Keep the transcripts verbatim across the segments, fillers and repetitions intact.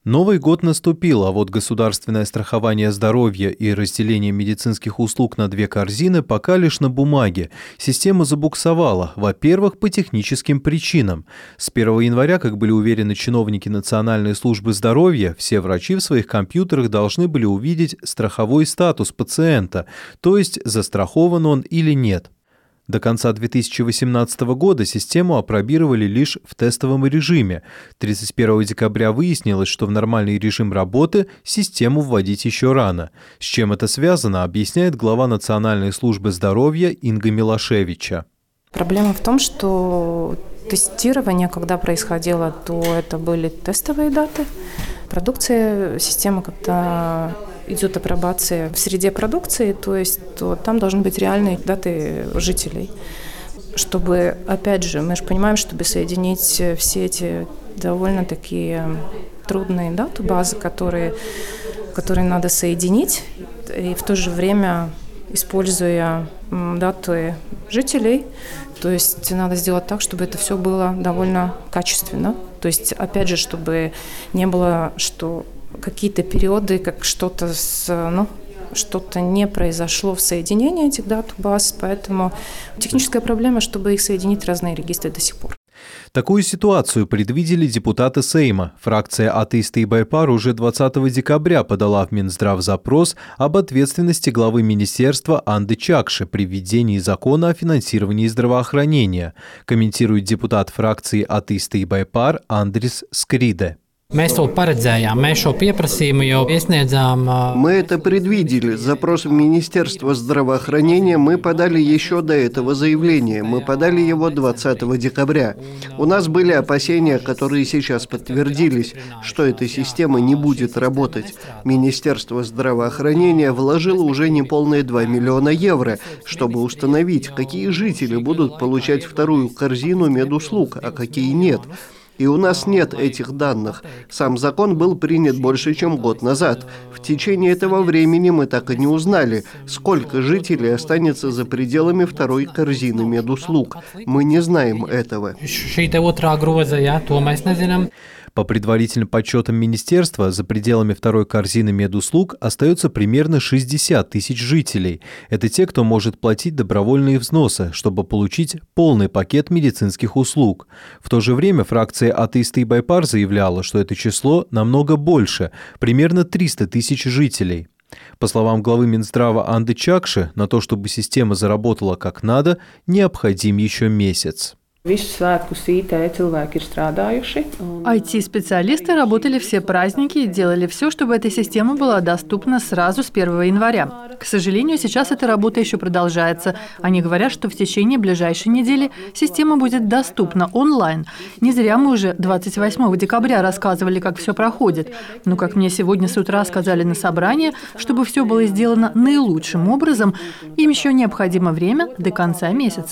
Новый год наступил, а вот государственное страхование здоровья и разделение медицинских услуг на две корзины пока лишь на бумаге. Система забуксовала, во-первых, по техническим причинам. С первого января, как были уверены чиновники Национальной службы здоровья, все врачи в своих компьютерах должны были увидеть страховой статус пациента, то есть застрахован он или нет. До конца две тысячи восемнадцатого года систему апробировали лишь в тестовом режиме. тридцать первого декабря выяснилось, что в нормальный режим работы систему вводить еще рано. С чем это связано, объясняет глава Национальной службы здоровья Инга Милошевича. Проблема в том, что тестирование, когда происходило, то это были тестовые даты. Продукция, система, когда идет апробация в среде продукции, то есть то там должны быть реальные даты жителей. Чтобы, опять же, мы же понимаем, чтобы соединить все эти довольно такие трудные даты, базы, которые, которые надо соединить, и в то же время используя даты жителей, то есть надо сделать так, чтобы это все было довольно качественно. То есть, опять же, чтобы не было, что какие-то периоды, как что-то, с, ну, что-то не произошло в соединении этих дат-баз, поэтому техническая проблема, чтобы их соединить, разные регистры до сих пор. Такую ситуацию предвидели депутаты Сейма. Фракция «Атеисты и Байпар» уже двадцатого декабря подала в Минздрав запрос об ответственности главы министерства Анды Чакши при введении закона о финансировании здравоохранения, комментирует депутат фракции «Атеисты и Байпар» Андрис Скриде. Мы это предвидели. Запрос в Министерство здравоохранения мы подали еще до этого заявления. Мы подали его двадцатого декабря. У нас были опасения, которые сейчас подтвердились, что эта система не будет работать. Министерство здравоохранения вложило уже неполные два миллиона евро, чтобы установить, какие жители будут получать вторую корзину медуслуг, а какие нет. И у нас нет этих данных. Сам закон был принят больше, чем год назад. В течение этого времени мы так и не узнали, сколько жителей останется за пределами второй корзины медуслуг. Мы не знаем этого. По предварительным подсчетам министерства, за пределами второй корзины медуслуг остается примерно шестьдесят тысяч жителей. Это те, кто может платить добровольные взносы, чтобы получить полный пакет медицинских услуг. В то же время фракция «Атеисты и Байпар» заявляла, что это число намного больше, примерно триста тысяч жителей. По словам главы Минздрава Анды Чакши, на то, чтобы система заработала как надо, необходим еще месяц. ай ти-специалисты работали все праздники и делали все, чтобы эта система была доступна сразу с первого января. К сожалению, сейчас эта работа еще продолжается. Они говорят, что в течение ближайшей недели система будет доступна онлайн. Не зря мы уже двадцать восьмого декабря рассказывали, как все проходит. Но, как мне сегодня с утра сказали на собрании, чтобы все было сделано наилучшим образом, им еще необходимо время до конца месяца.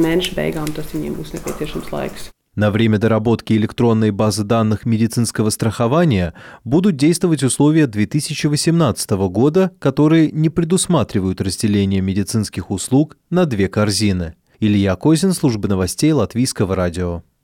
На время доработки электронной базы данных медицинского страхования будут действовать условия две тысячи восемнадцатого года, которые не предусматривают разделение медицинских услуг на две корзины. Илья Козин, служба новостей Латвийского радио.